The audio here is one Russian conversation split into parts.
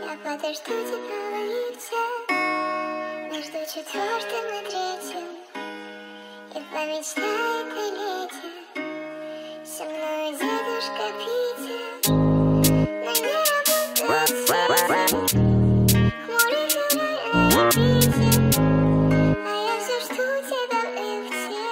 Я подожду тебя в лифте между четвертым и третьим, и помечтает о лете со мной дедушка Питер. На мне работает свет, хмурый февраль на орбите, а я все жду тебя в лифте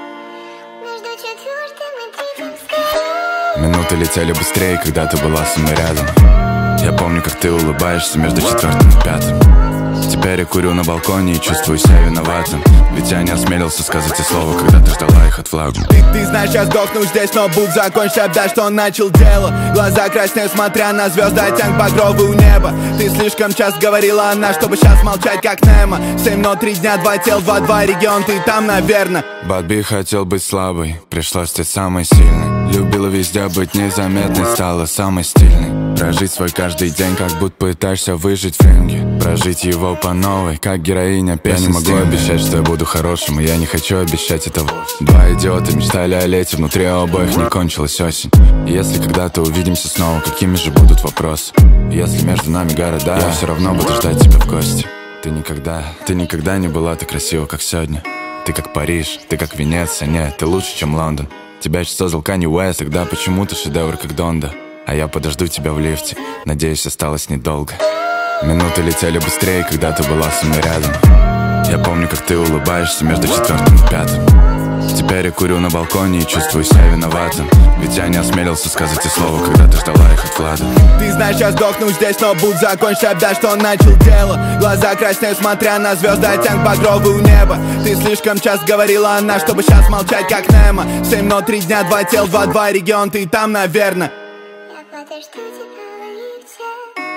между четвертым и третьим скорее. Минуты летели быстрее, когда ты была со мной рядом. Я помню, как ты улыбаешься между четвертым и пятым. Теперь я курю на балконе и чувствую себя виноватым, ведь я не осмелился сказать и слова, когда ты ждала их от флага. Ты знаешь, я сдохну здесь, но будь закончить обда, что он начал дело. Глаза краснеют, смотря на звезды, оттенок багровый у неба. Ты слишком часто говорила она, чтобы сейчас молчать, как Немо. 7, но 3 дня, 2 тел, 2 регион, ты там, наверно. Бадби хотел быть слабой, пришлось стать самой сильной. Любила везде быть незаметной, стала самой стильной. Прожить свой каждый день, как будто пытаешься выжить в ринге. Прожить его по новой, как героиня песни. Я не могу обещать, что я буду хорошим, и я не хочу обещать это вовсе. Два идиота мечтали о лете, внутри у обоих не кончилась осень. И если когда-то увидимся снова, какими же будут вопросы? И если между нами города, я все равно буду ждать тебя в гости. Ты никогда не была так красива, как сегодня. Ты как Париж, ты как Венеция, нет, ты лучше, чем Лондон. Тебя еще создал Канье Уэст, тогда почему ты шедевр, как Донда? А я подожду тебя в лифте, надеюсь, осталось недолго. Минуты летели быстрее, когда ты была со мной рядом. Я помню, как ты улыбаешься между четвертым и пятым. Теперь я курю на балконе и чувствую себя виноватым, ведь я не осмелился сказать и слова, когда ты ждала их от Влада. Ты знаешь, я сдохну здесь, но будь закончить обда, что он начал дело. Глаза краснеют, смотря на звезды, оттенок багровый у неба. Ты слишком часто говорила она, чтобы сейчас молчать, как Немо. 7, но 3 дня, 2 тел, 2 регион, ты там, наверно. Я подожду тебя в лифте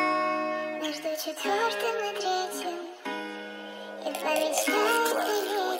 между четвертым и третьим, и помечтаю о лете